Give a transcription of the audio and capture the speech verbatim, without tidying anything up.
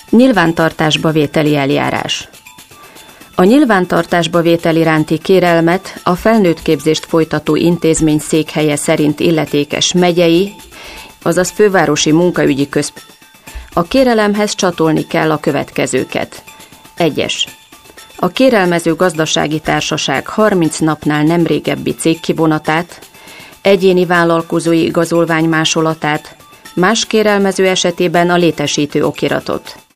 Nyilvántartásba vételi eljárás. A nyilvántartásba vétel iránti kérelmet a felnőttképzést folytató intézmény székhelye szerint illetékes megyei, azaz fővárosi munkaügyi központ. A kérelemhez csatolni kell a következőket. egyes. A kérelmező gazdasági társaság harminc napnál nem régebbi cégkivonatát, egyéni vállalkozói igazolvány másolatát, más kérelmező esetében a létesítő okiratot.